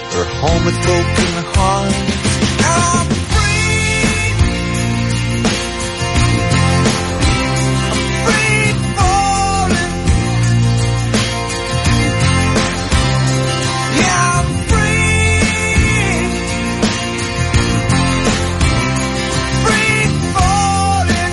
or home with broken hearts. I'm free. I'm free falling. Yeah, I'm free. Free falling.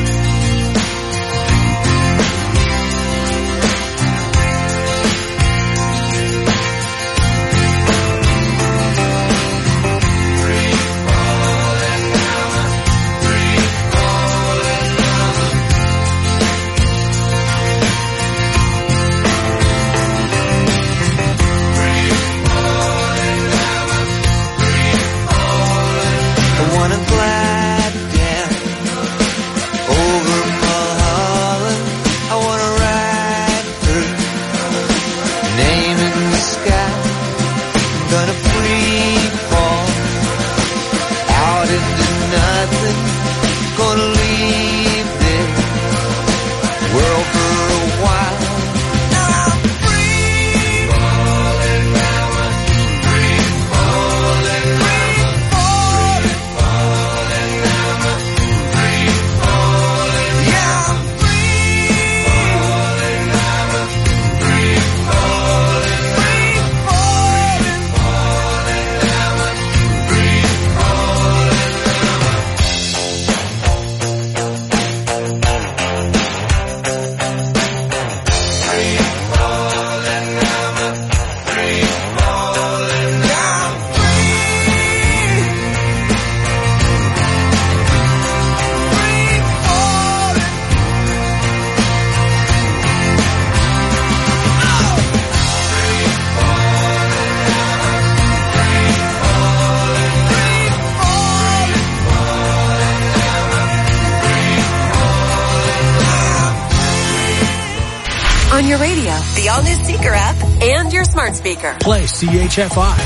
On your radio, the all-new Seeker app, and your smart speaker. Play CHFI.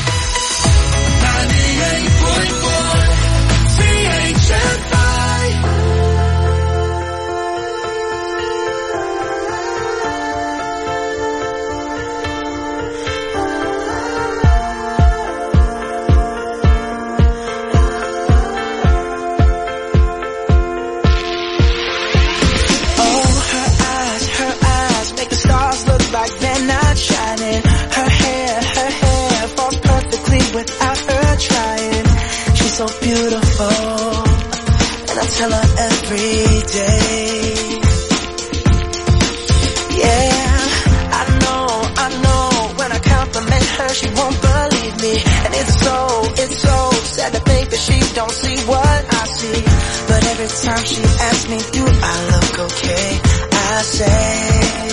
98.4 CHFI. So beautiful, and I tell her every day. Yeah, I know, when I compliment her, she won't believe me. And it's so sad to think that she don't see what I see. But every time she asks me, do I look okay? I say,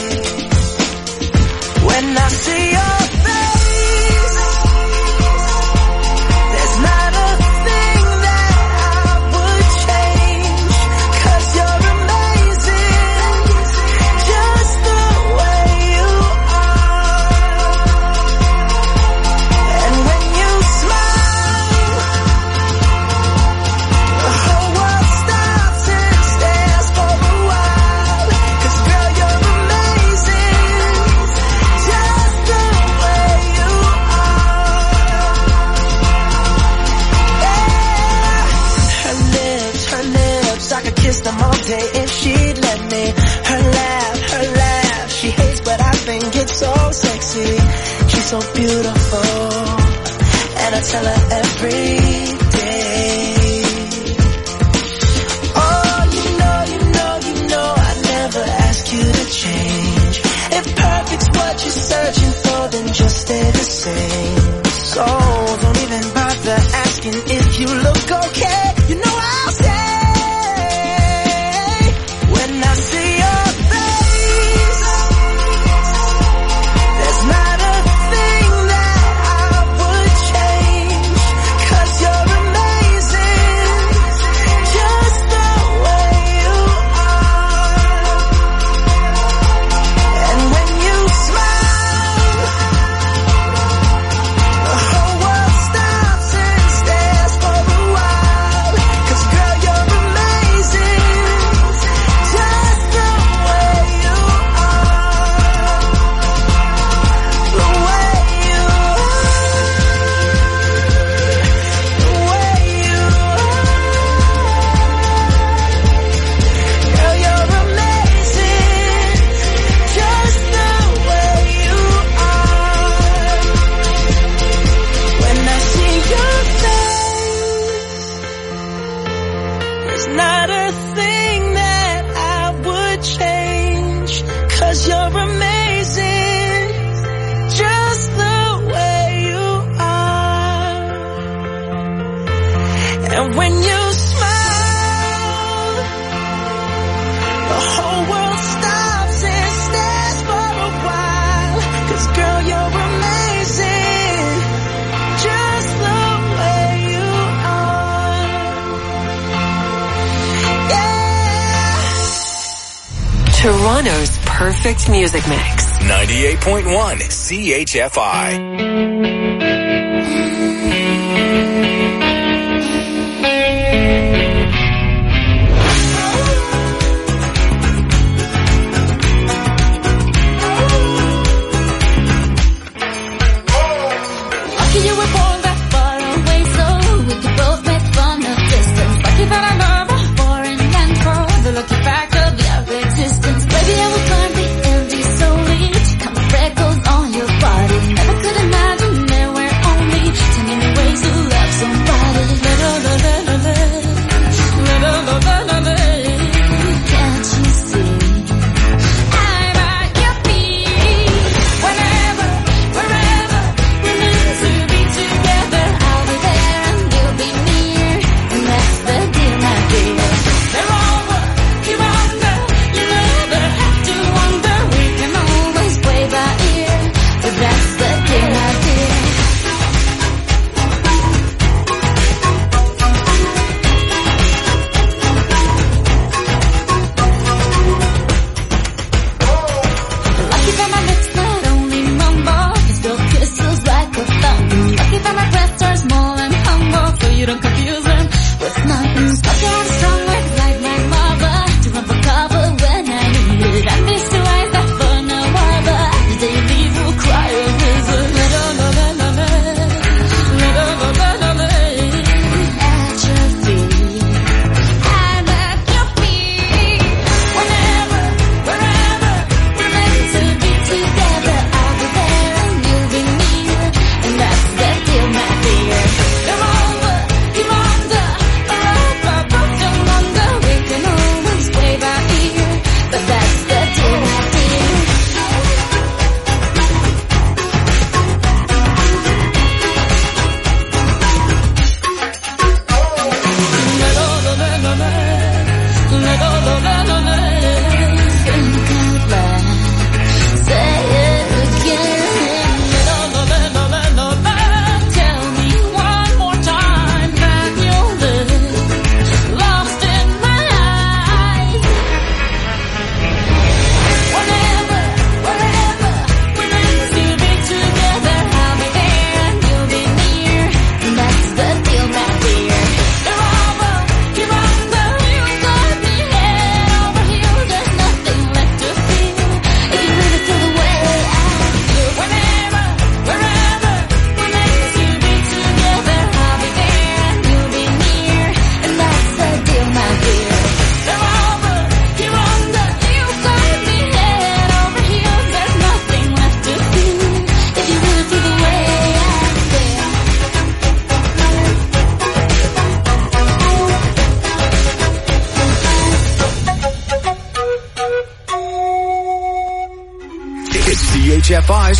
when I see your face, there's not a them all day if she'd let me. Her laugh, she hates but I think it's so sexy. She's so beautiful, and I tell her every day. Oh, you know, I never ask you to change. If perfect's what you're searching for, then just stay the same. So don't even bother asking if you look okay. You know I'll stay. Toronto's perfect music mix. 98.1 CHFI. CHFI's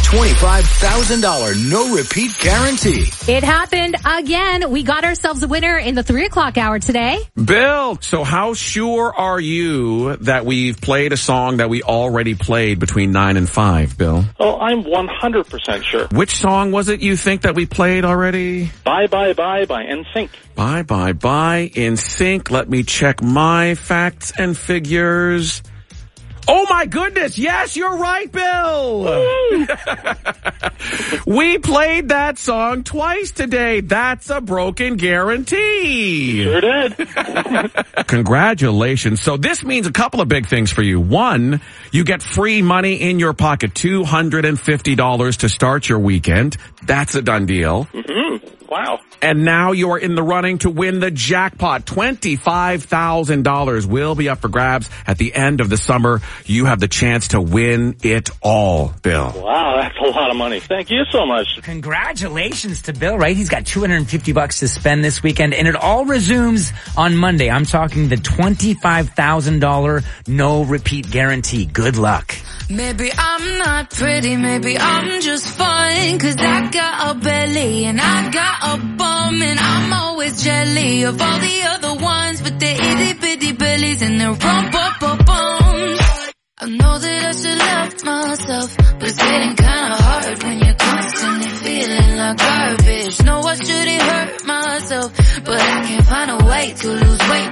$25,000 no-repeat guarantee. It happened again. We got ourselves a winner in the 3 o'clock hour today. Bill, so how sure are you that we've played a song that we already played between 9 and 5, Bill? Oh, I'm 100% sure. Which song was it you think that we played already? Bye, Bye, Bye by NSYNC. Bye, Bye, Bye, NSYNC. Let me check my facts and figures. Oh my goodness, yes, you're right, Bill! We played that song twice today. That's a broken guarantee. Sure did. Congratulations. So this means a couple of big things for you. One, you get free money in your pocket, $250 to start your weekend. That's a done deal. Mm-hmm. Wow. And now you're in the running to win the jackpot. $25,000 will be up for grabs at the end of the summer. You have the chance to win it all, Bill. Wow, that's a lot of money. Thank you so much. Congratulations to Bill, right? He's got $250 to spend this weekend, and it all resumes on Monday. I'm talking the $25,000 no repeat guarantee. Good luck. Maybe I'm not pretty, maybe I'm just fine, 'cause I got a belly and I got a bum, and I'm always jelly of all the other ones with their itty bitty bellies and their rump-up-bums. I know that I should love myself, but it's getting kinda hard when you're constantly feeling like garbage. No, I shouldn't hurt myself, but I can't find a way to lose weight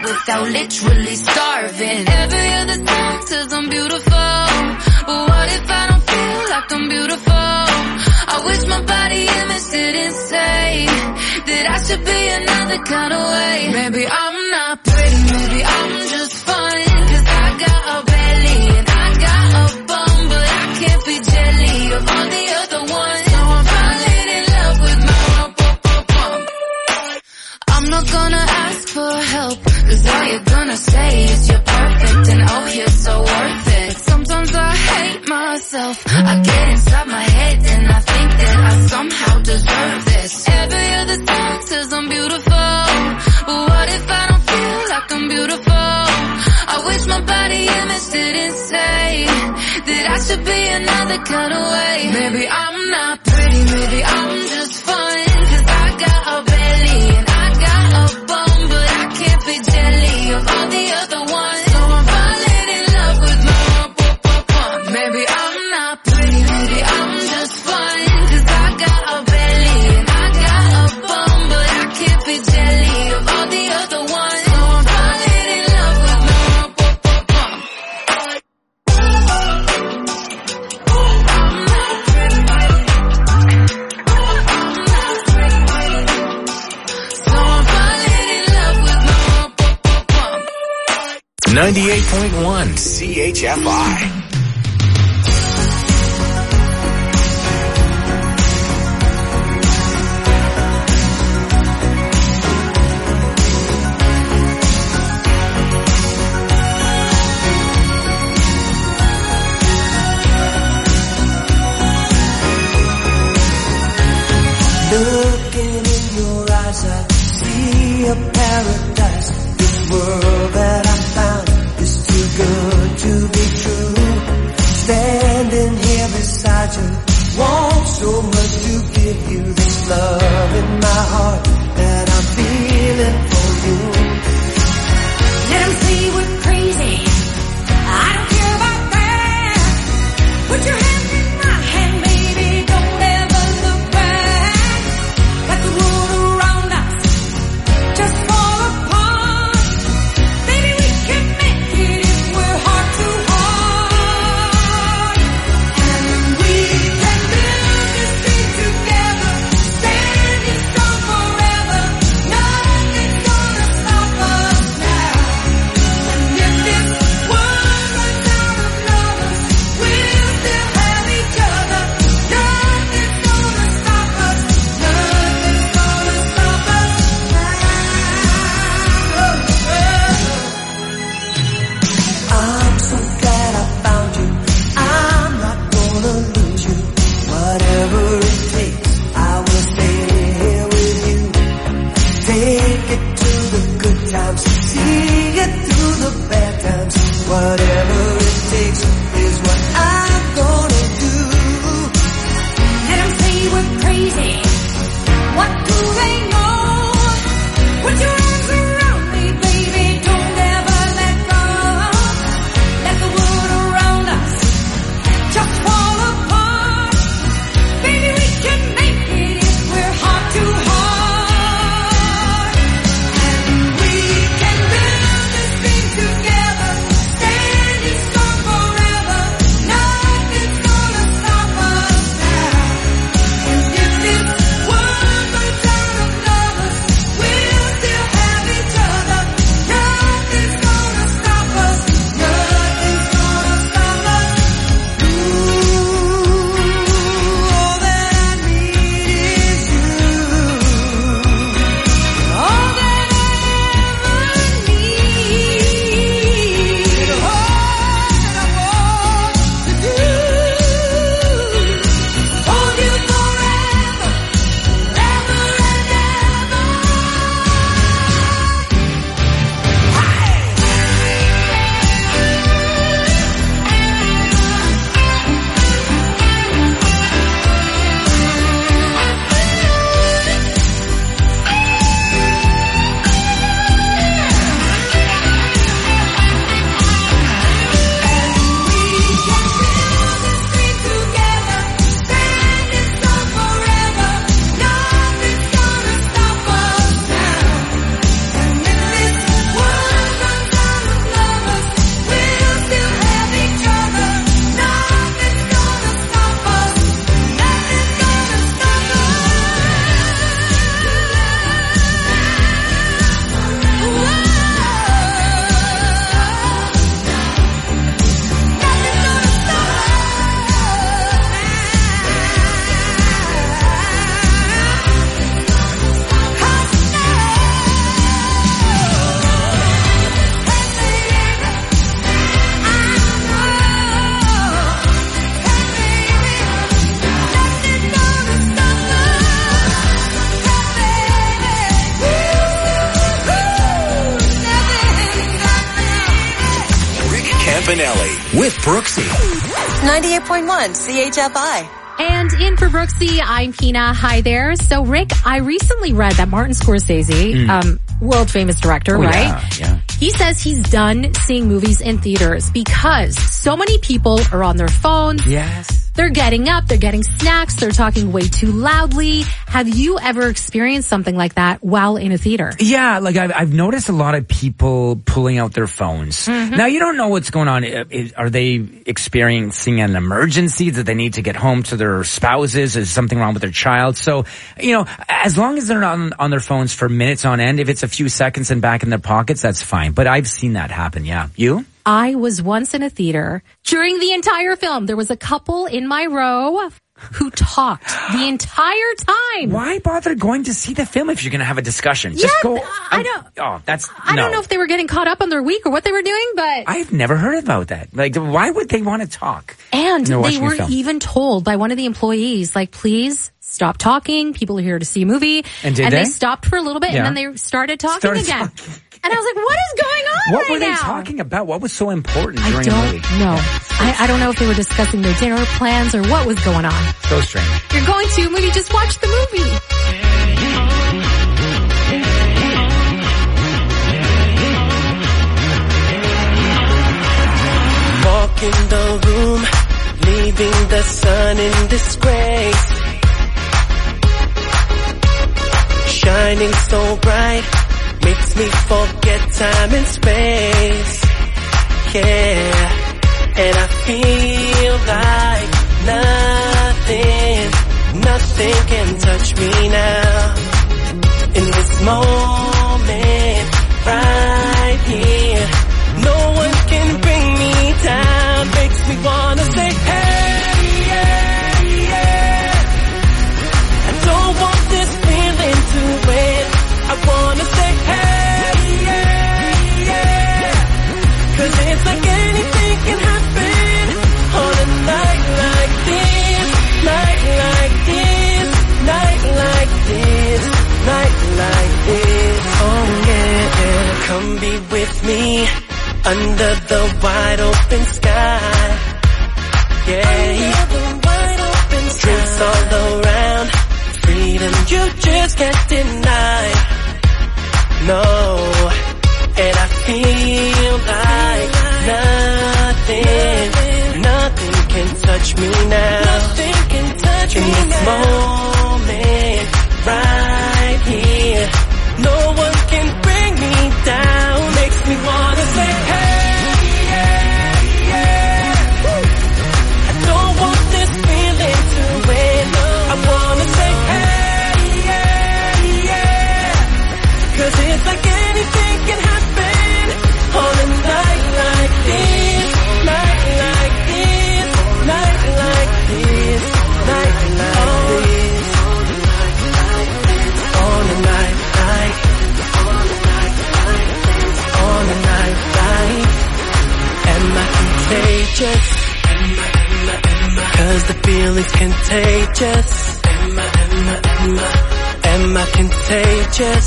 without literally starving. Every other song says I'm beautiful, but what if I don't feel like I'm beautiful? I wish my body image didn't say that I should be another kind of way. Maybe I'm not pretty, maybe I'm just fine, 'cause I got a belly and I got a bum, but I can't be jelly of all the other ones. So I'm falling in love with my bum. I'm not gonna ask for help, 'cause all you're gonna say is you're perfect and oh you're so worth it. Sometimes I hate myself, I get inside my head and I think that I somehow deserve this. Every other song says I'm beautiful, but what if I don't feel like I'm beautiful? I wish my body image didn't say that I should be another kind of way. Maybe I'm not pretty, maybe I'm just fine, 'cause I got a belly and I got a bum, but I can't be jelly of all the other ones. So I'm falling in love with my bum. Maybe I'm not pretty, maybe I'm just fine, 'cause I got a belly and I got a bum, but I can't be jelly of all the other ones. So I'm falling in love with my bum. So I'm falling in love with my bum. 98.1 CHFI. Looking in your eyes, I see a paradise. This world that I found is too good to be true. Standing here beside you, want so much to give you. This love in my heart that I'm feeling for you. Let 'em say we're crazy, I don't care about that. Put your hand in my hand, baby, don't ever look back. Let the world around us just fall apart. Baby, we can make it if we're heart to heart. And we can build this thing together, standing strong forever. Nothing's gonna stop us now. And if this world runs out of lovers, we'll still have each other. Nothing's gonna stop us. Nothing's gonna stop us now. I'm so glad I found you. I'm not gonna lose you. Whatever it takes, I will stay here with you. Take it to the good times, see it through the bad times. Whatever it takes is what I'm gonna do. Let 'em say we're crazy. What do they know? Put your arms around me, baby, don't ever let go. Let the world around us just fall apart. Baby, we can make it if we're heart to heart. And we can build this thing together, stand Campanelli with Brooksy. 98.1 CHFI. And in for Brooksy, I'm Pina. Hi there. So, Rick, I recently read that Martin Scorsese, world famous director, right? Yeah. He says he's done seeing movies in theaters because so many people are on their phones. Yes. They're getting up, they're getting snacks, they're talking way too loudly. Have you ever experienced something like that while in a theater? Yeah, like I've noticed a lot of people pulling out their phones. Now, you don't know what's going on. Are they experiencing an emergency that they need to get home to their spouses? Is something wrong with their child? So, as long as they're not on their phones for minutes on end, if it's a few seconds and back in their pockets, that's fine. But I've seen that happen, yeah. You? I was once in a theater. During the entire film, there was a couple in my row who talked the entire time. Why bother going to see the film if you're going to have a discussion? Just go. I don't. I don't know if they were getting caught up on their week or what they were doing, but I've never heard about that. Like, why would they want to talk? And they were even told by one of the employees, like, please stop talking. People are here to see a movie. And they stopped for a little bit, and then they started talking again. And I was like, what is going on What were they talking about? What was so important during the movie? I don't know. I don't know if they were discussing their dinner plans or what was going on. So strange. You're going to a movie, just watch the movie. Walk in the room, leaving the sun in disgrace. Shining so bright, makes me forget time and space. Yeah, and I feel like nothing can touch me now. In this moment, right here, no one can bring me down. Makes me wanna say, hey, yeah, yeah. I don't want this feeling to win. I wanna say, hey, yeah, yeah. 'Cause it's like anything can happen on a night like this, night like this, night like this, night like this. Oh yeah, come be with me under the wide open sky. Yeah, drinks all around, freedom you just can't deny. No, and I feel like nothing can touch me now. Nothing can touch me now. In this moment, right here, no one can bring me down. Makes me wanna say, hey, yeah, yeah. I don't want this feeling to end. I wanna say, hey, yeah, yeah. 'Cause it's like anything can happen on a night like this, night like this, night like this, night like this, on a night like, on a night like. Am I contagious? 'Cause the feeling's contagious. Am I contagious?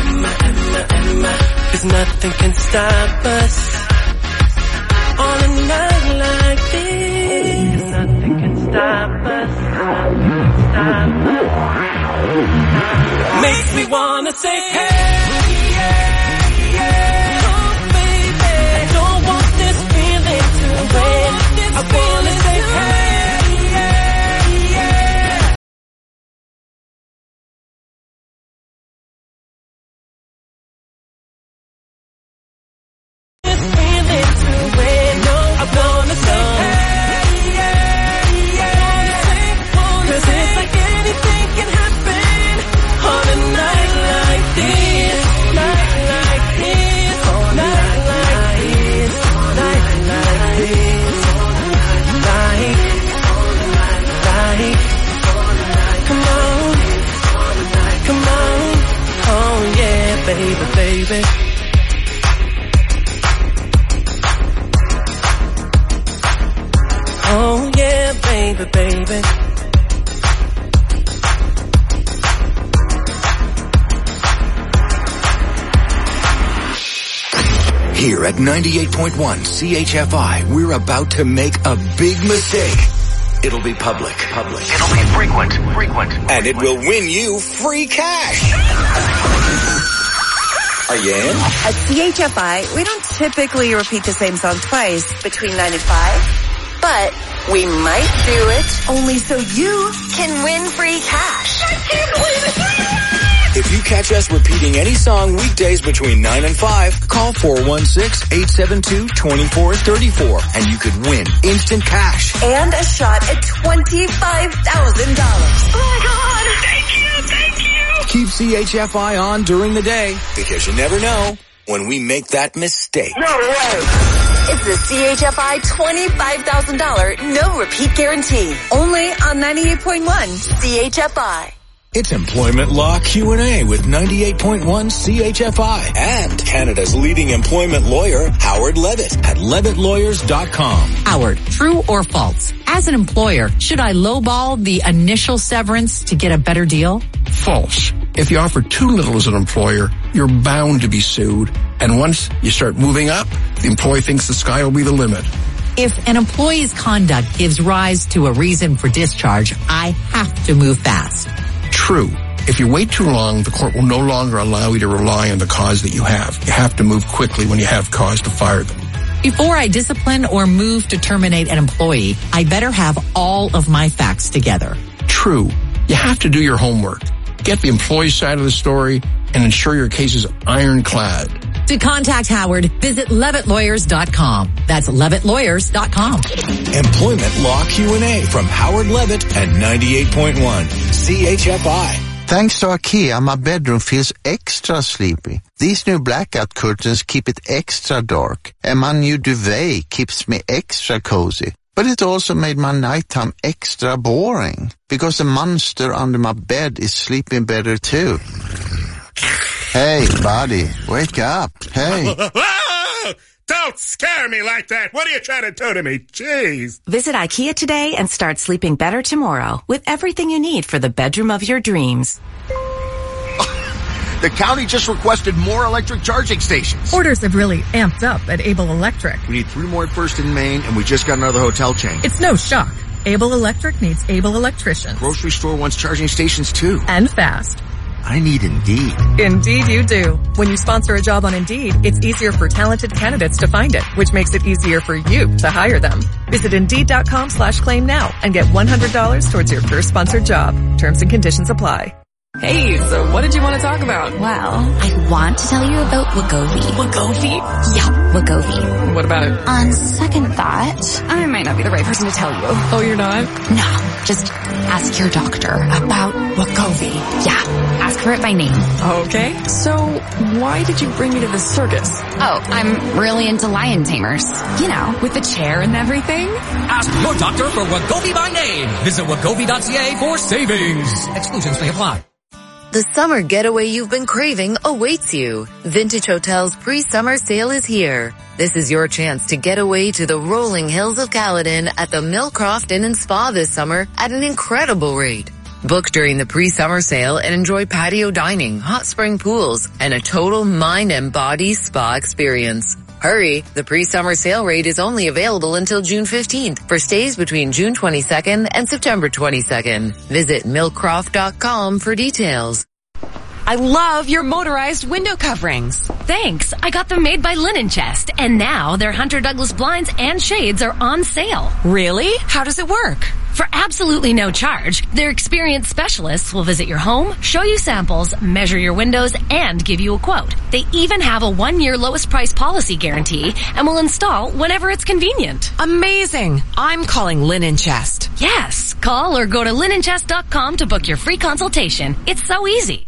'Cause nothing can stop us on a night like this. Nothing can stop us. Stop us. Makes me wanna say, hey, yeah, yeah. Oh, baby, I don't want this feeling to end. I wanna say, hey, yeah, yeah. This feeling to end. I wanna say, hey, yeah, yeah. 'Cause it's like anything can happen on a night like this, night like this, night like this, night like this, right, come on, oh yeah, baby, baby. Oh yeah, baby, baby. Here at 98.1 CHFI, we're about to make a big mistake. It'll be public. It'll be frequent. And it will win you free cash. Are you in? At CHFI, we don't typically repeat the same song twice between 9 and 5, but we might do it only so you can win free cash. I can't believe it! If you catch us repeating any song weekdays between 9 and 5, call 416-872-2434 and you could win instant cash. And a shot at $25,000. Oh my God! Thank you! Keep CHFI on during the day because you never know when we make that mistake. No way! It's the CHFI $25,000 no repeat guarantee. Only on 98.1 CHFI. It's Employment Law Q&A with 98.1 CHFI and Canada's leading employment lawyer, Howard Levitt at levittlawyers.com. Howard, true or false? As an employer, should I lowball the initial severance to get a better deal? False. If you offer too little as an employer, you're bound to be sued. And once you start moving up, the employee thinks the sky will be the limit. If an employee's conduct gives rise to a reason for discharge, I have to move fast. True. If you wait too long, the court will no longer allow you to rely on the cause that you have. You have to move quickly when you have cause to fire them. Before I discipline or move to terminate an employee, I better have all of my facts together. True. You have to do your homework. Get the employee side of the story and ensure your case is ironclad. To contact Howard, visit levittlawyers.com. That's levittlawyers.com. Employment Law Q&A from Howard Levitt at 98.1 CHFI. Thanks to IKEA, my bedroom feels extra sleepy. These new blackout curtains keep it extra dark, and my new duvet keeps me extra cozy. But it also made my nighttime extra boring, because the monster under my bed is sleeping better too. Hey, buddy, wake up. Hey. Don't scare me like that. What are you trying to do to me? Jeez. Visit IKEA today and start sleeping better tomorrow with everything you need for the bedroom of your dreams. The county just requested more electric charging stations. Orders have really amped up at Able Electric. We need 3 more at First and Main, and we just got another hotel chain. It's no shock. Able Electric needs able electricians. Grocery store wants charging stations too. And fast. I need Indeed. Indeed you do. When you sponsor a job on Indeed, it's easier for talented candidates to find it, which makes it easier for you to hire them. Visit Indeed.com/claim now and get $100 towards your first sponsored job. Terms and conditions apply. Hey, so what did you want to talk about? Well, I want to tell you about Wegovy. Wegovy? Yeah, Wegovy. What about it? On second thought, I might not be the right person to tell you. Oh, you're not? No, just ask your doctor about Wegovy. Yeah, ask her it by name. Okay, so why did you bring me to the circus? Oh, I'm really into lion tamers. You know, with the chair and everything. Ask your doctor for Wegovy by name. Visit Wegovy.ca for savings. Exclusions may apply. The summer getaway you've been craving awaits you. Vintage Hotel's pre-summer sale is here. This is your chance to get away to the rolling hills of Caledon at the Millcroft Inn and Spa this summer at an incredible rate. Book during the pre-summer sale and enjoy patio dining, hot spring pools, and a total mind and body spa experience. Hurry, the pre-summer sale rate is only available until June 15th for stays between June 22nd and September 22nd. Visit millcroft.com for details. I love your motorized window coverings. Thanks. I got them made by Linen Chest, and now their Hunter Douglas blinds and shades are on sale. Really? How does it work? For absolutely no charge, their experienced specialists will visit your home, show you samples, measure your windows, and give you a quote. They even have a 1-year lowest price policy guarantee and will install whenever it's convenient. Amazing. I'm calling Linen Chest. Yes. Call or go to linenchest.com to book your free consultation. It's so easy.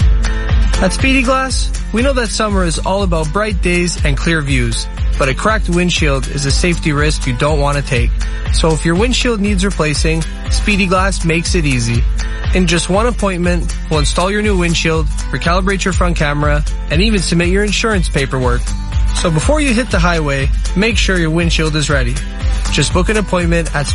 At Speedy Glass, we know that summer is all about bright days and clear views, but a cracked windshield is a safety risk you don't want to take. So if your windshield needs replacing, Speedy Glass makes it easy. In just one appointment, we'll install your new windshield, recalibrate your front camera, and even submit your insurance paperwork. So before you hit the highway, make sure your windshield is ready. Just book an appointment at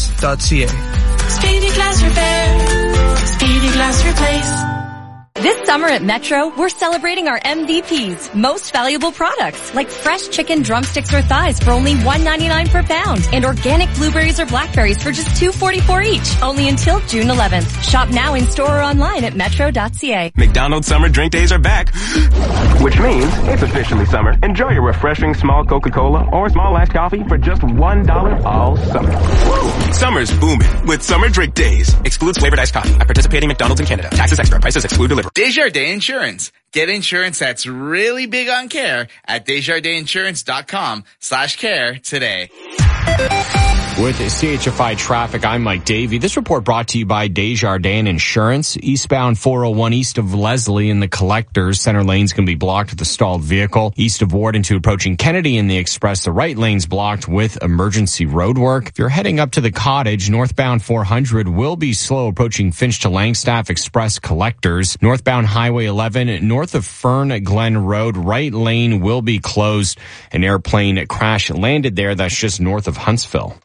speedyglass.ca. Speedy Glass Repair. Speedy Glass Replace. This summer, summer at Metro, we're celebrating our MVPs, most valuable products, like fresh chicken drumsticks or thighs for only $1.99 per pound, and organic blueberries or blackberries for just $2.44 each, only until June 11th. Shop now in store or online at metro.ca. McDonald's summer drink days are back, which means it's officially summer. Enjoy your refreshing small Coca-Cola or small iced coffee for just $1 all summer. Woo! Summer's booming with summer drink days. Excludes flavored iced coffee at participating McDonald's in Canada. Taxes extra. Prices exclude delivery. Desjardins Insurance. Get insurance that's really big on care at DesjardinSinsurance.com/care today. With CHFI Traffic, I'm Mike Davey. This report brought to you by Desjardins Insurance. Eastbound 401 east of Leslie in the Collectors. Center lane's going to be blocked with a stalled vehicle. East of Warden to approaching Kennedy in the Express, the right lane's blocked with emergency roadwork. If you're heading up to the Cottage, northbound 400 will be slow approaching Finch to Langstaff Express Collectors. Northbound Highway 11 north of Fern Glen Road, right lane will be closed. An airplane crash landed there. That's just north of Huntsville.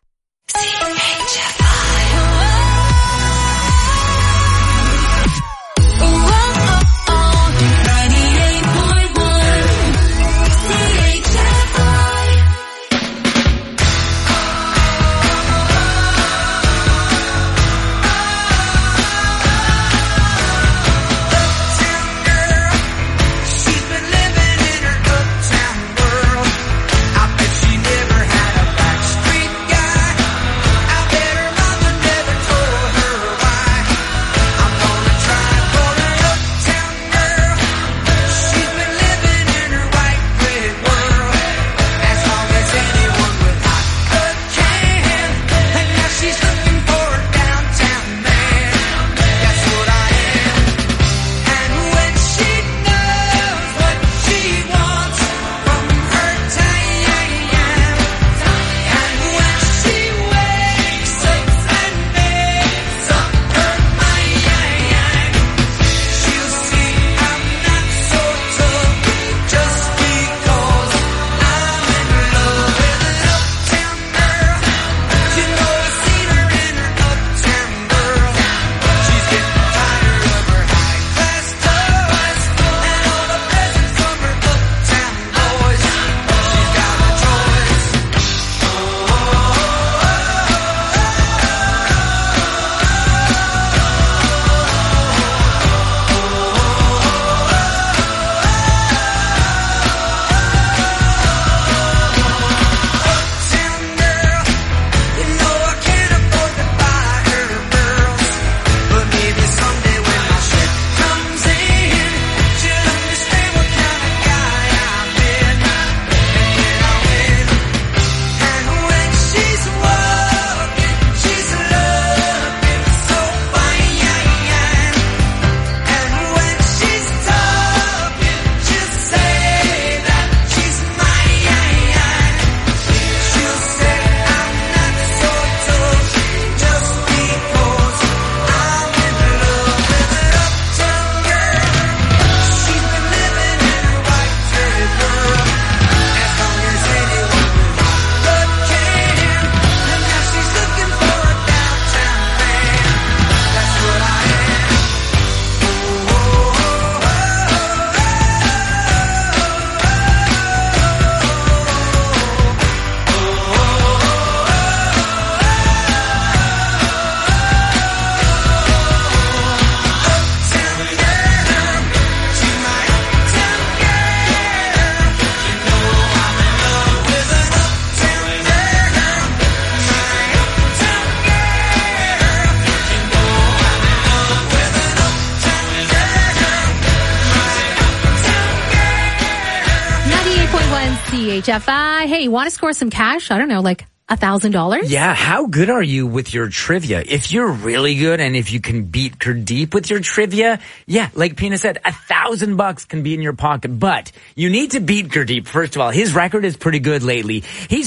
CHFI. Hey, you want to score some cash? I don't know, like $1,000? Yeah, how good are you with your trivia? If you're really good and if you can beat Gurdeep with your trivia, yeah, like Pina said, $1,000 can be in your pocket. But you need to beat Gurdeep. First of all, his record is pretty good lately. He's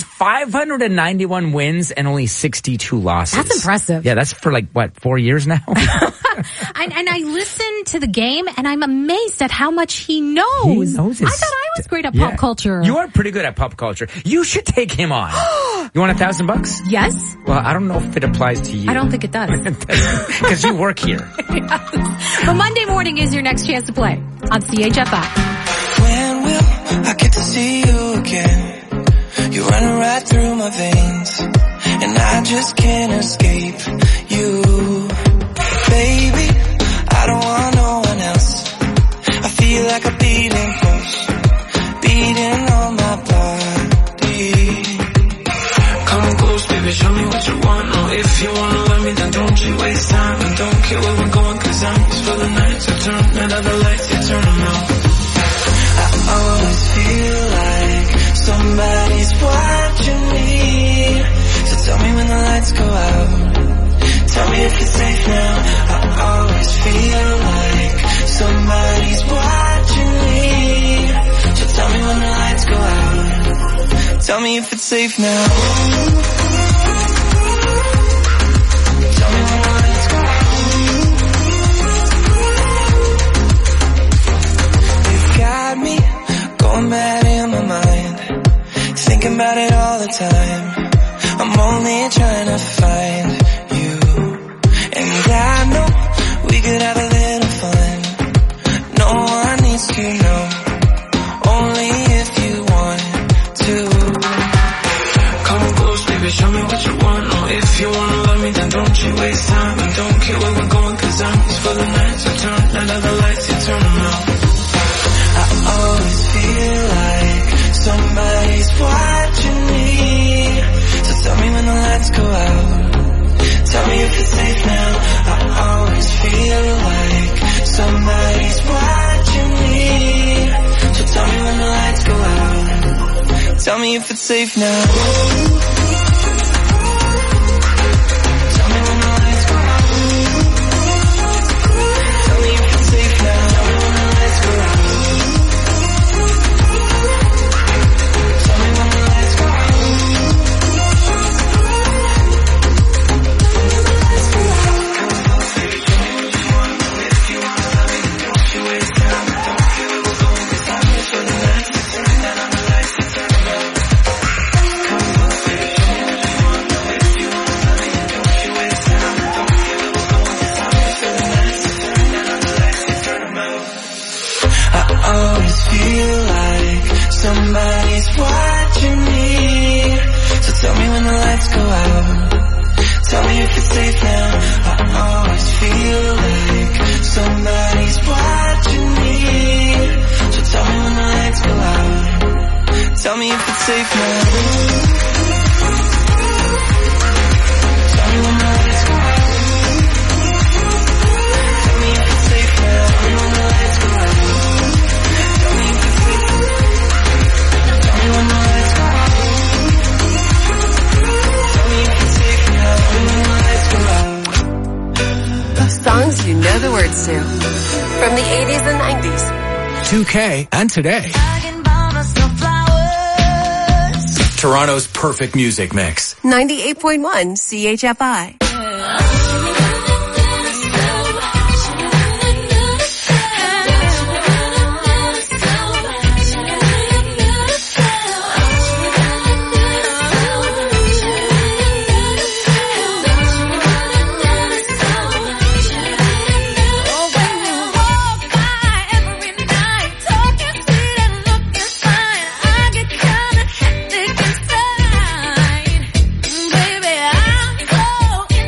591 wins and only 62 losses. That's impressive. Yeah, that's for like, what, 4 years now? And I listen to the game, and I'm amazed at how much he knows. He knows his I thought I was great at pop culture. You are pretty good at pop culture. You should take him on. You want $1,000? Yes. Well, I don't know if it applies to you. I don't think it does. Because you work here. Yes. But Monday morning is your next chance to play on CHFI. When will I get to see you again? You're running right through my veins, and I just can't escape you. Baby, I don't want no one else. I feel like a beating pulse, beating on my body. Come close, baby, show me what you want. Oh, if you wanna love me, then don't you waste time. And don't care where we're going, cause I'm used for the nights to turn. And other lights, you turn them out. I always feel like somebody's watching me. So tell me when the lights go out. Tell me if it's safe now. I always feel like somebody's watching me. So tell me when the lights go out. Tell me if it's safe now. Tell me when the lights go out. You've got me going mad in my mind, thinking about it all the time. I'm only trying to find you, and I know we could have a little fun. No one needs to know, only if you want to. Come close, baby, show me what you want. Oh, if you wanna love me, then don't you waste time. And don't care where we're going, cause I'm used for the nights to turn. And other lights, you turn them out. I always feel like somebody's watching me. So tell me when the lights go out. Tell me if it's safe now. I always feel like somebody's watching me. So tell me when the lights go out. Tell me if it's safe now. Tell me when the lights go out. Tell me if it's safe now. Tell me when the lights go out. Somebody's watching me. So tell me when the lights go out. Tell me if it's safe now. I always feel like somebody's watching me. So tell me when the lights go out. Tell me if it's safe now. Tell me when the lights go out. Tell me if it's safe now. Tell me when the lights go out. Tell me if it's safe now. Tell me when the lights go out. Tell me if it's safe now. Tell me when the lights go out. Songs you know the words to. From the 80s and 90s. 2K and today. Toronto's perfect music mix. 98.1 CHFI. Baby, I'm so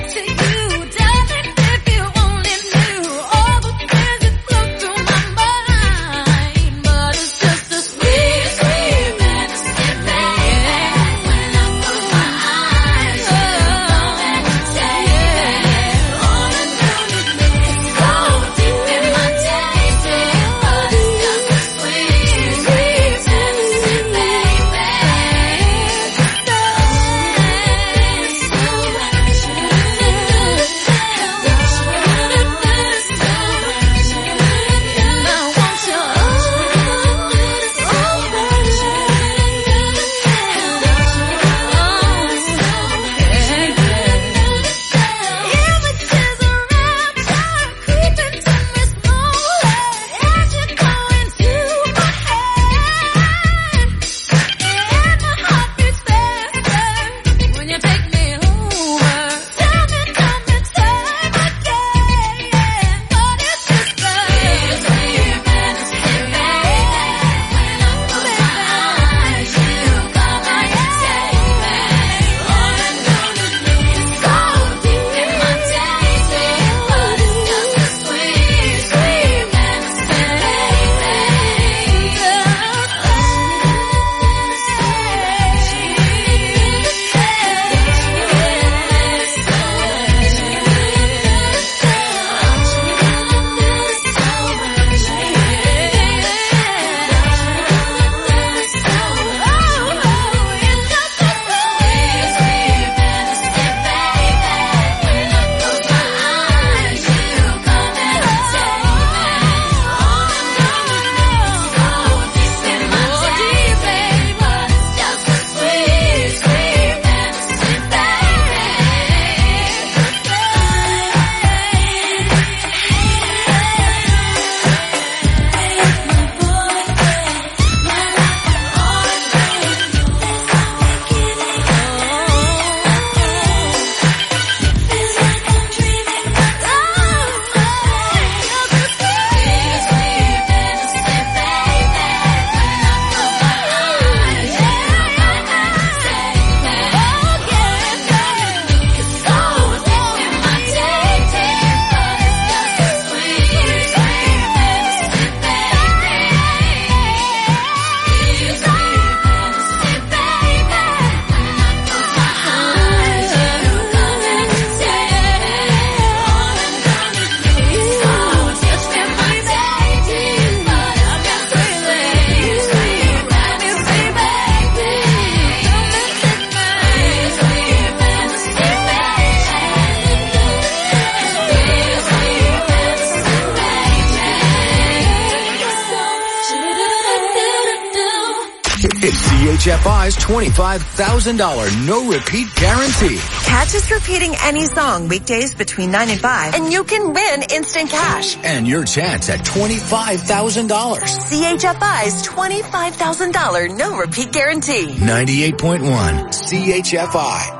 It's CHFI's $25,000 no-repeat guarantee. Catch us repeating any song weekdays between 9 and 5, and you can win instant cash. And your chance at $25,000. CHFI's $25,000 no-repeat guarantee. 98.1 CHFI.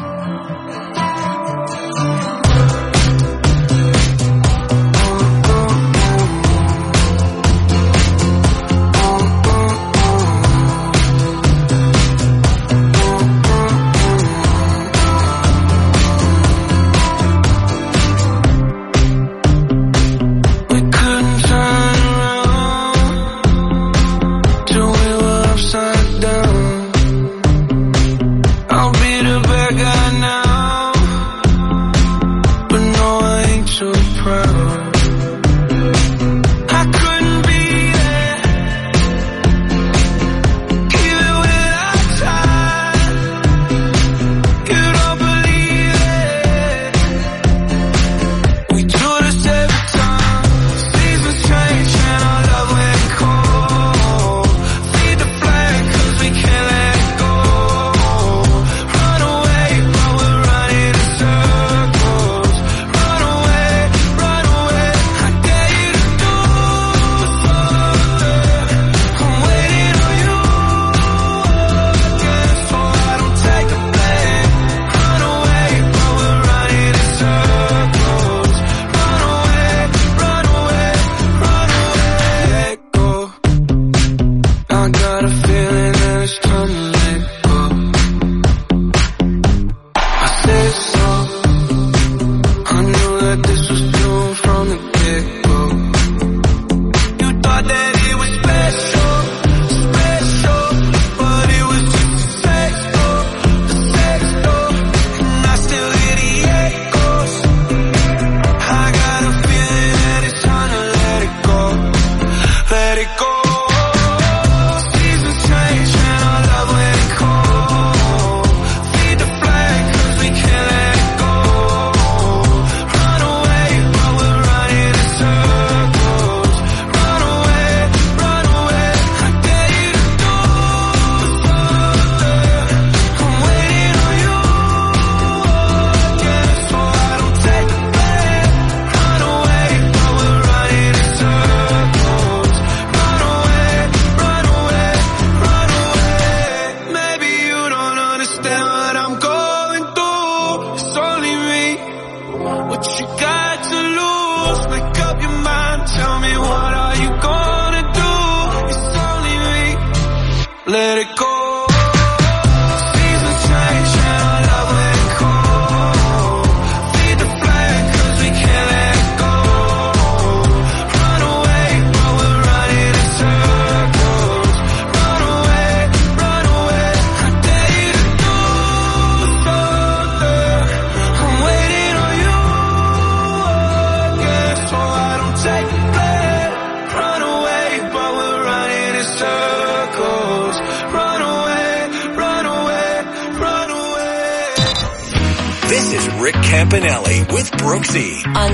Campanelli with Brooksy on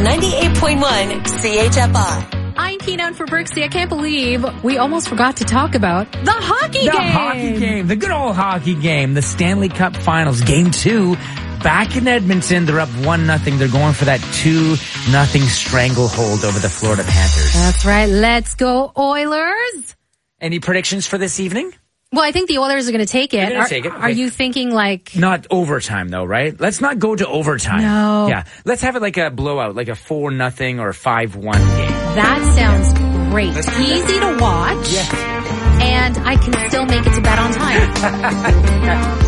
98.1 CHFI. I'm Peanut for Brooksy. I can't believe we almost forgot to talk about the hockey game. The hockey game. The good old hockey game. The Stanley Cup Finals. Game 2. Back in Edmonton. They're up 1-0. They're going for that 2-0 stranglehold over the Florida Panthers. That's right. Let's go, Oilers. Any predictions for this evening? Well, I think the Oilers are going to take it. Okay. Are you thinking like... Not overtime, though, right? Let's not go to overtime. No. Yeah. Let's have it like a blowout, like a 4-0 or 5-1 game. That sounds great. Easy to watch. Yes. And I can still make it to bed on time.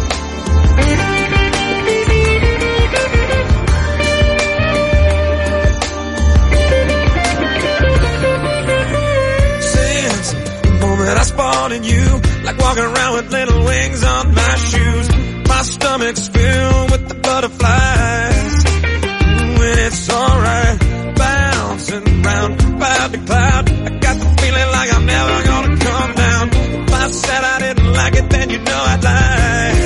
I spotted you, like walking around with little wings on my shoes. My stomach's filled with the butterflies. When it's alright, bouncing round cloud to cloud. I got the feeling like I'm never gonna come down. If I said I didn't like it, then you know I'd lie.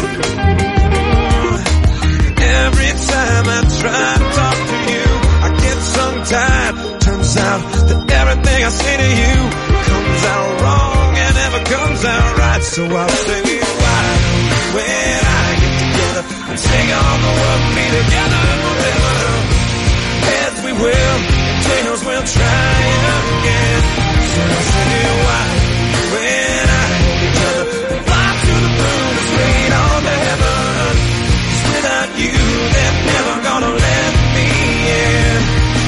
Every time I try to talk to you, I get tongue-tied. Turns out that everything I say to you comes out wrong. Never comes out right. So I'll say, why don't you and I get together and take on the world and be together forever? Heads we will, and tails we'll try again. So I'll say, why don't you and I hold each other and fly to the moon and straight on to heaven? 'Cause without you, they're never gonna let me in.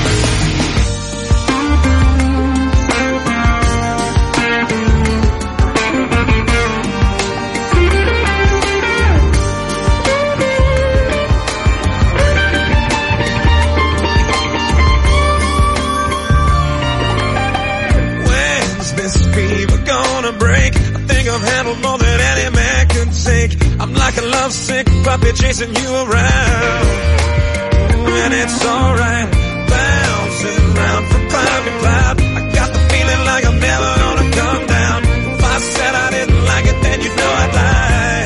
Break. I think I've handled more than any man could take. I'm like a lovesick puppy chasing you around. And it's alright, bouncing around from cloud to cloud. I got the feeling like I'm never gonna come down. If I said I didn't like it, then you know I'd lie.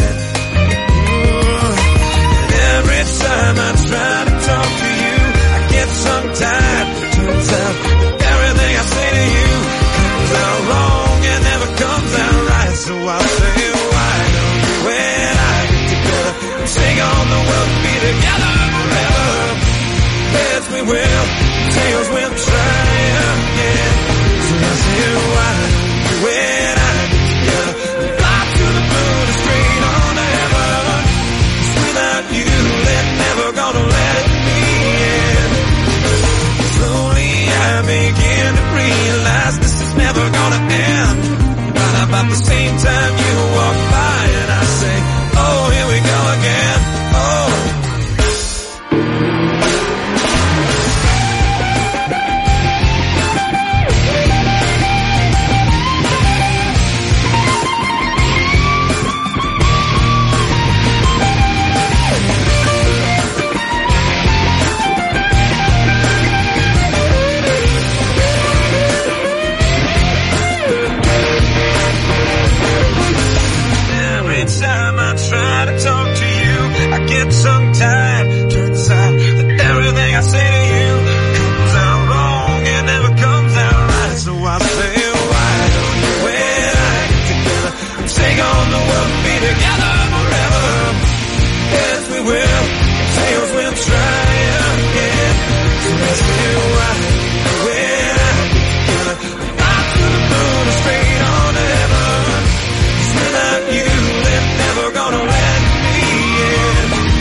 And every time I try to talk to you, I get tongue-tied. Turns out that everything I say to you comes out wrong. Comes out right, so I'll say, why don't you and I get together and take on the world and be together forever? Heads we will, tails we'll try again. So I'll say, why don't you and I get together and fly to the moon and straight on to heaven? 'Cause without you, they're never gonna let me in. Slowly I begin to realize this is never gonna end. About the same time you walk by and I say, oh, here we go again, oh. Get tongue-tied. Turns out that everything I say to you comes out wrong and never comes out right. So I say, why don't you and I get together and take on the world and be together forever? Yes, we will, and tails will try again. So I say, why don't you and I get together and fly to the moon and straight on to heaven? 'Cause without you, they're never gonna let me in.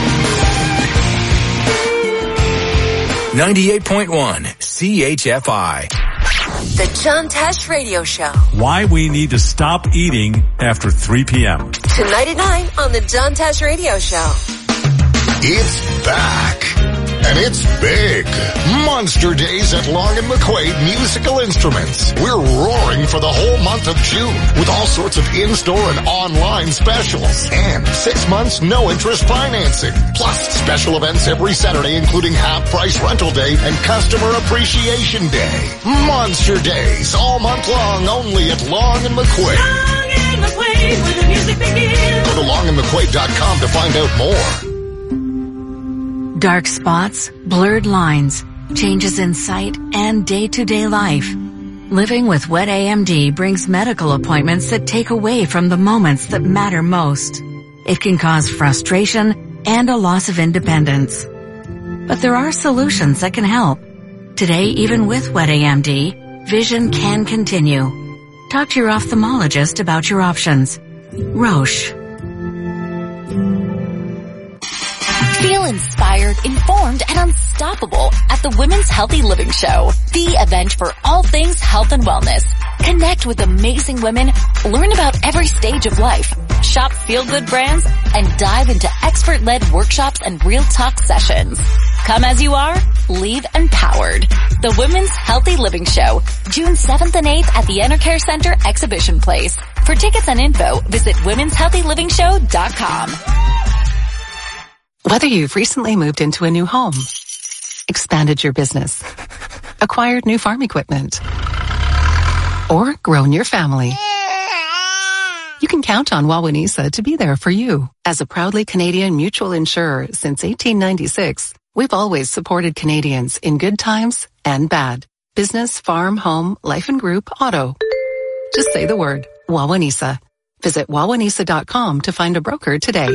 98.1 CHFI. The John Tesh Radio Show. Why we need to stop eating after 3 p.m. Tonight at 9 on the John Tesh Radio Show. It's back. And it's big. Monster Days at Long & McQuaid Musical Instruments. We're roaring for the whole month of June with all sorts of in-store and online specials. And 6 months no-interest financing. Plus special events every Saturday including half-price rental day and customer appreciation day. Monster Days all month long only at Long & McQuaid. Long & McQuaid, where the music begins. Go to longandmcquaid.com to find out more. Dark spots, blurred lines, changes in sight, and day-to-day life. Living with wet AMD brings medical appointments that take away from the moments that matter most. It can cause frustration and a loss of independence. But there are solutions that can help. Today, even with wet AMD, vision can continue. Talk to your ophthalmologist about your options. Roche. Feel inspired, informed, and unstoppable at the Women's Healthy Living Show, the event for all things health and wellness. Connect with amazing women, learn about every stage of life, shop feel-good brands, and dive into expert-led workshops and real talk sessions. Come as you are, leave empowered. The Women's Healthy Living Show, June 7th and 8th at the Enercare Center Exhibition Place. For tickets and info, visit womenshealthylivingshow.com. Whether you've recently moved into a new home, expanded your business, acquired new farm equipment, or grown your family, you can count on Wawanesa to be there for you. As a proudly Canadian mutual insurer since 1896, we've always supported Canadians in good times and bad. Business, farm, home, life and group, auto. Just say the word, Wawanesa. Visit wawanisa.com to find a broker today.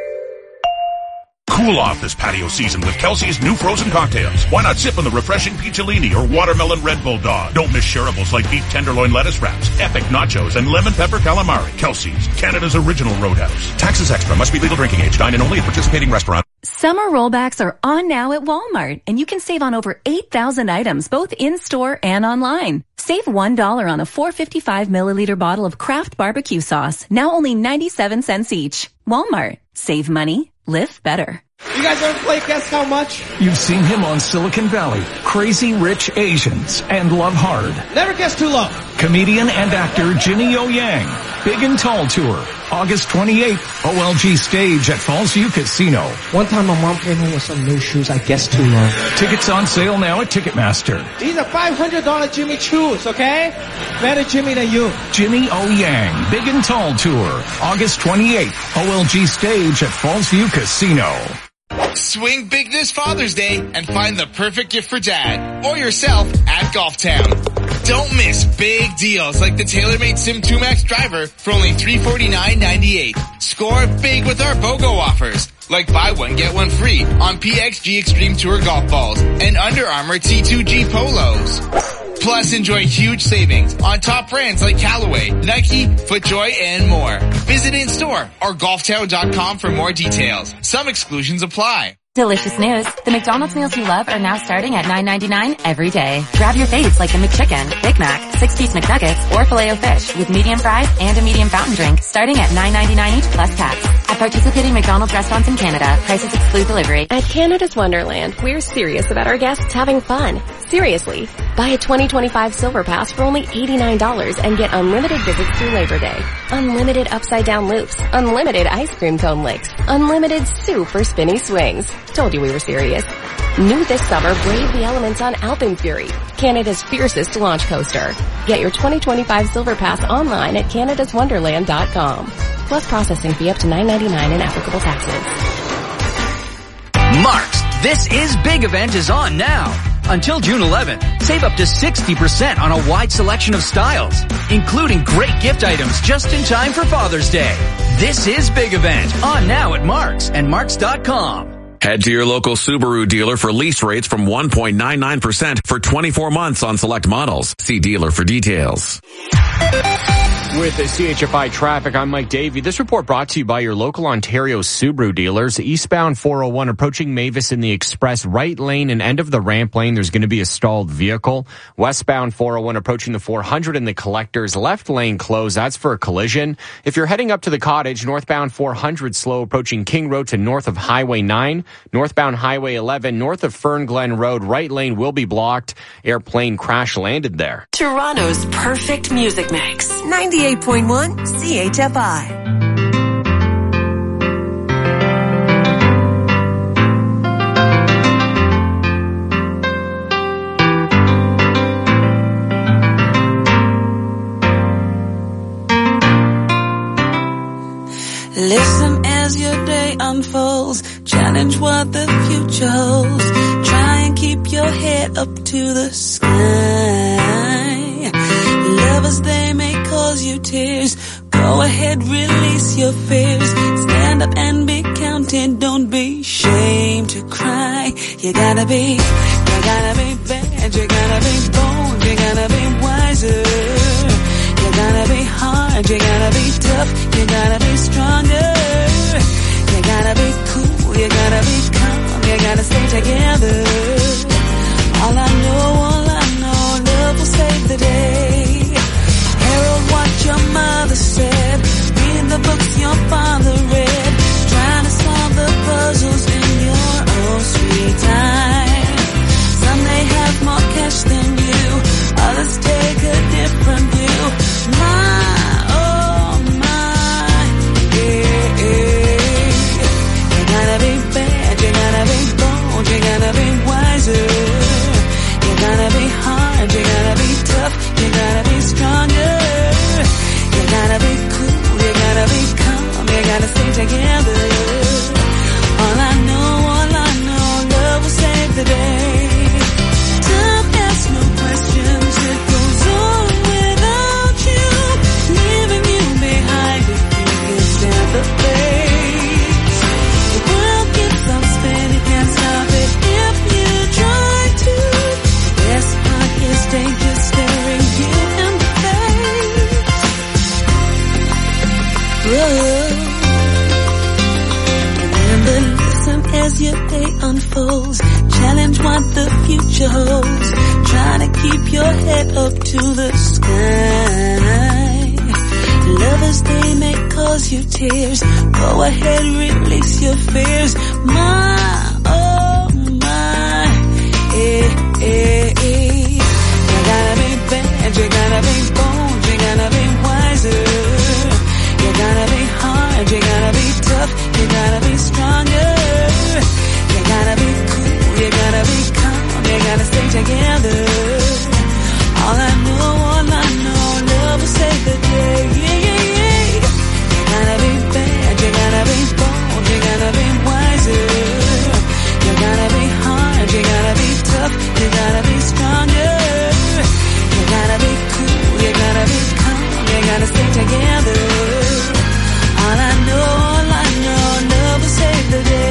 Cool off this patio season with Kelsey's new frozen cocktails. Why not sip on the refreshing Peacholini or watermelon Red Bull Dog? Don't miss shareables like beef tenderloin lettuce wraps, epic nachos, and lemon pepper calamari. Kelsey's, Canada's original roadhouse. Taxes extra. Must be legal drinking age. Dine in only at participating restaurant. Summer rollbacks are on now at Walmart, and you can save on over 8,000 items, both in-store and online. Save $1 on a 455 milliliter bottle of Kraft barbecue sauce, now only 97 cents each. Walmart. Save money. Live better. You guys ever play Guess How Much? You've seen him on Silicon Valley, Crazy Rich Asians, and Love Hard. Never guess too low. Comedian and actor Jinny O Yang, Big and Tall Tour, August 28th, OLG stage at Fallsview Casino. One time my mom came home with some new shoes, I guessed too low. Tickets on sale now at Ticketmaster. These are $500 Jimmy Choos, okay? Better Jimmy than you. Jinny O Yang, Big and Tall Tour, August 28th, OLG stage at Fallsview Casino. Swing big this Father's Day and find the perfect gift for dad or yourself at Golf Town. Don't miss big deals like the TaylorMade Sim 2 Max driver for only $349.98. Score big with our BOGO offers, like buy one, get one free on PXG Extreme Tour golf balls and Under Armour T2G polos. Plus, enjoy huge savings on top brands like Callaway, Nike, FootJoy, and more. Visit in-store or golftown.com for more details. Some exclusions apply. Delicious news. The McDonald's meals you love are now starting at $9.99 every day. Grab your faves like the McChicken, Big Mac, 6-piece McNuggets, or Filet-O-Fish with medium fries and a medium fountain drink starting at $9.99 each plus tax. At participating McDonald's restaurants in Canada, prices exclude delivery. At Canada's Wonderland, we're serious about our guests having fun. Seriously. Buy a 2025 Silver Pass for only $89 and get unlimited visits through Labor Day. Unlimited upside-down loops. Unlimited ice cream cone licks. Unlimited super spinny swings. Told you we were serious. New this summer, brave the elements on Alpine Fury, Canada's fiercest launch coaster. Get your 2025 Silver Pass online at canadaswonderland.com. Plus processing fee up to $9.99 and applicable taxes. Marks, This Is Big event is on now. Until June 11th, save up to 60% on a wide selection of styles, including great gift items just in time for Father's Day. This Is Big event on now at Marks and Marks.com. Head to your local Subaru dealer for lease rates from 1.99% for 24 months on select models. See dealer for details. With the CHFI traffic, I'm Mike Davey. This report brought to you by your local Ontario Subaru dealers. Eastbound 401 approaching Mavis in the express right lane and end of the ramp lane. There's going to be a stalled vehicle. Westbound 401 approaching the 400 in the collectors. Left lane closed. That's for a collision. If you're heading up to the cottage, northbound 400 slow approaching King Road to north of Highway 9. Northbound Highway 11 north of Fern Glen Road. Right lane will be blocked. Airplane crash landed there. Toronto's perfect music mix. 98.1 CHFI. Listen as your day unfolds. Challenge what the future holds. Try and keep your head up to the sky. Lovers, they may cause you tears. Go ahead, release your fears. Stand up and be counted. Don't be ashamed to cry. You gotta be bad. You gotta be bold. You gotta be wiser. You gotta be hard, you gotta be tough, you gotta be stronger. You gotta be cool, you gotta be calm, you gotta stay together. All I know, love will save the day. Herald what your mother said, read the books your father read, trying to solve the puzzles in your own sweet time. Some may have more cash than you, others take a different view. My, oh my, your day unfolds. Challenge what the future holds. Try to keep your head up to the sky. Lovers, they may cause you tears. Go ahead, release your fears. My, oh my, You gotta be bad, you gotta be bold, you gotta be wiser. You gotta be hard, you gotta be tough, you gotta be stronger. You gotta be cool, you gotta be calm, you gotta stay together. All I know, love will save the day. You gotta be bad, you gotta be bold, you gotta be wiser. You gotta be hard, you gotta be tough, you gotta be stronger. You gotta be cool, you gotta be calm, you gotta stay together. All I know, love will save the day.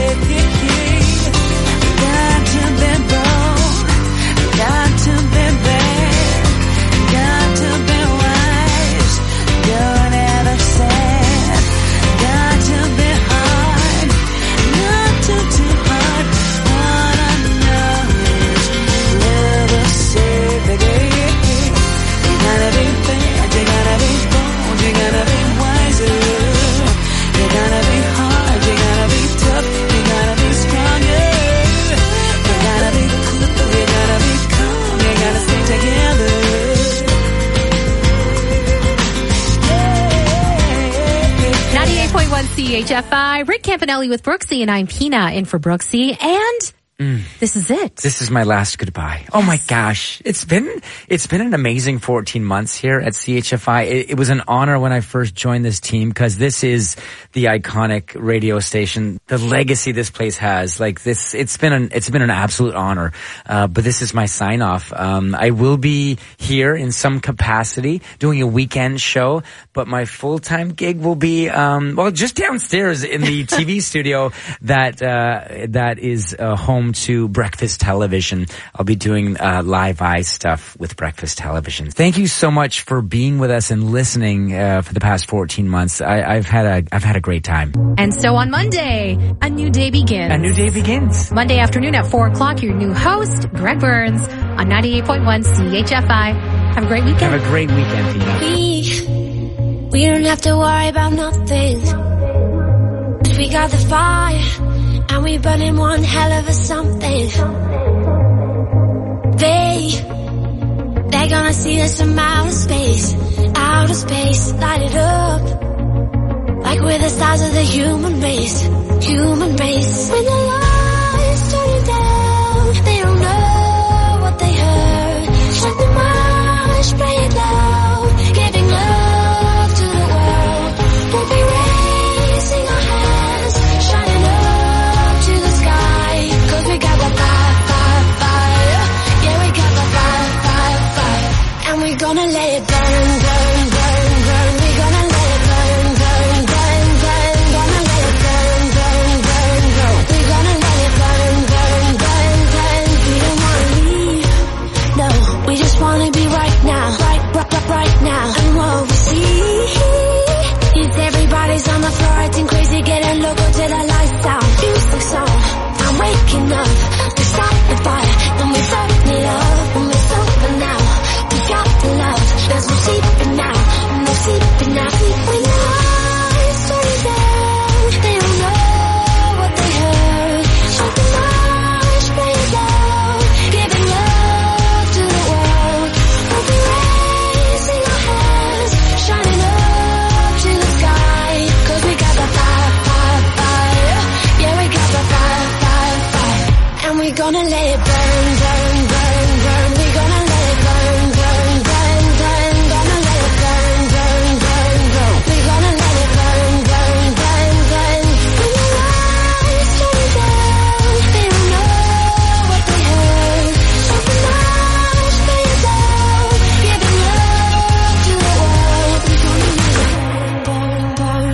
Got to be bold, got to be bad, got to be wise, don't ever sad. Got to be hard, not too hard. All I know is love will save the day. You gotta be bad, you gotta be bold, you gotta be wiser. You gotta be hard, you gotta be tough, you gotta be stronger. You gotta be cool, you gotta be calm, you gotta stay together. 98.1 CHFI, Rick Campanelli with Brooksy, and I'm Pina in for Brooksy, and this is it. This is my last goodbye. Yes. Oh my gosh. It's been an amazing 14 months here at CHFI. It was an honor when I first joined this team because this is the iconic radio station. The legacy this place has, like this, it's been an absolute honor. But this is my sign off. I will be here in some capacity doing a weekend show, but my full-time gig will be, just downstairs in the TV studio that is home to Breakfast Television. I'll be doing live eye stuff with Breakfast Television. Thank you so much for being with us and listening for the past 14 months. I've had a great time. And so on Monday, a new day begins. A new day begins. Monday afternoon at 4 o'clock, your new host, Greg Burns, on 98.1 CHFI. Have a great weekend. Have a great weekend, Tina. We don't have to worry about nothing. 'Cause we got the fire. And we burning one hell of a something. They're gonna see us from outer space, light it up. Like we're the stars of the human race. When the lights turning down, they don't know what they heard. Shut the march, play it loud, giving love to the world. We'll be raising our hands, shining up. We got the fire, yeah, we got the fire, and we're gonna let it burn, we're gonna let it burn, gonna let it burn, we're gonna let it burn, we don't wanna leave, no, we just wanna be right now, right now, and what we see, is everybody's on the floor acting crazy, getting local till the lights out, music song. I'm waking up, we start the fire, then we burn it up, when we're sober now, we got the love, there's no sleeping now, when the lights turn down, they don't know what they heard, shut the lights, play it loud, giving love to the world, we'll be raising our hands, shining up to the sky, 'cause we got the fire, yeah, we got the fire. And we're gonna let it burn, we're gonna let it burn, gonna let it burn, we're gonna let it burn, when the lights turn down, they don't know what they heard, shut the lights, play it loud, giving love to the world, we're gonna let it burn.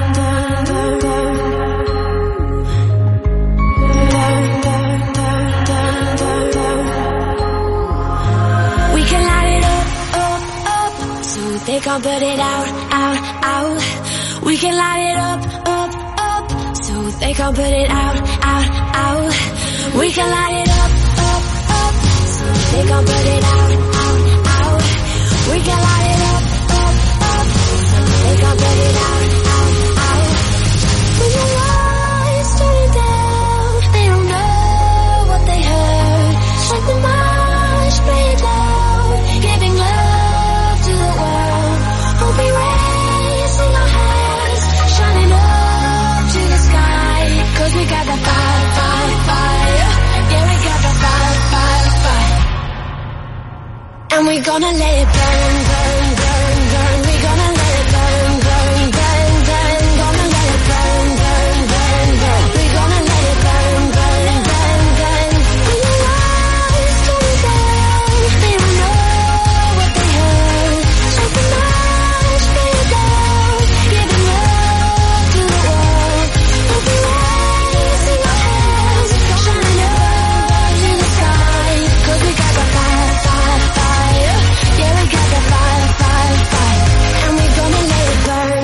They gon' put it out. We can light it up, so They can't put it out, out, out. We can light it up, up, up. So they can't put it out, out, out. We can light it up, up, up. So they can't put it out, out, out. When your lights turn it down, they don't know what they heard. Shut the march, play it loud, giving love to the world. We'll be raising our hands, shining up to the sky. 'Cause we got the fire, fire, fire. Yeah, we got the fire, fire, fire. And we're gonna let it burn, burn, burn, burn. We're gonna let it burn, burn, burn, burn. Gonna let it burn, burn, burn, burn. We're gonna let it burn, burn, burn, burn. When your lights turn down, they don't know what they heard. Shut the march, play it loud, giving love to the world. We'll be raising our hands, shining up to the sky. 'Cause we got the fire, fire, fire. Yeah, we got the fire, fire, fire. And we're gonna let it burn.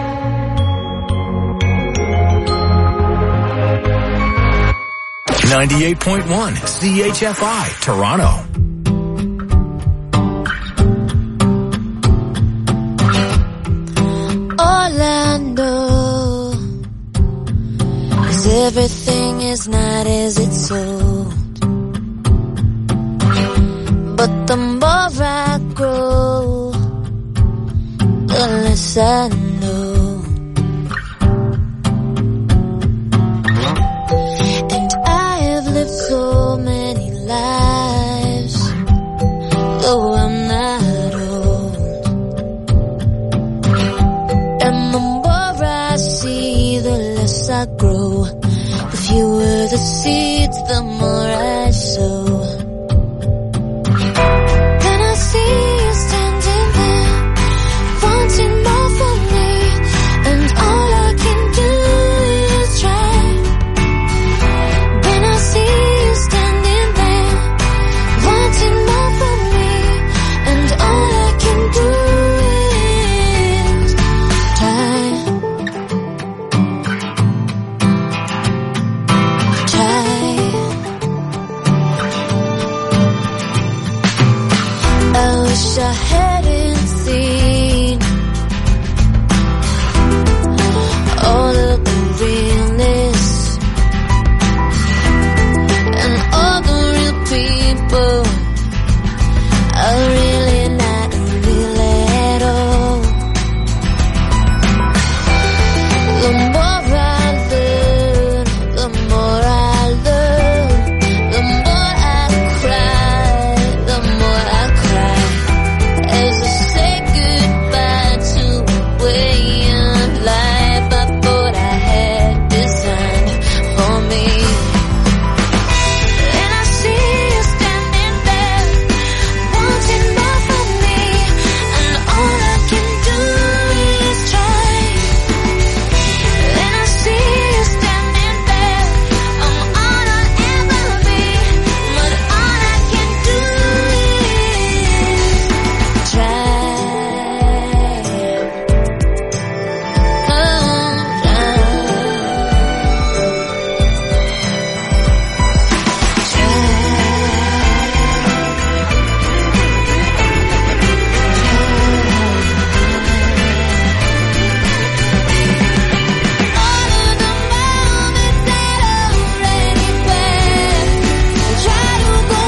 98.1 CHFI, Toronto. All I know is everything is not as it's sold. But the more I grow, the less I know. And I have lived so many lives, though I'm not old. And the more I see, the less I grow. The fewer the seeds, the more I sow.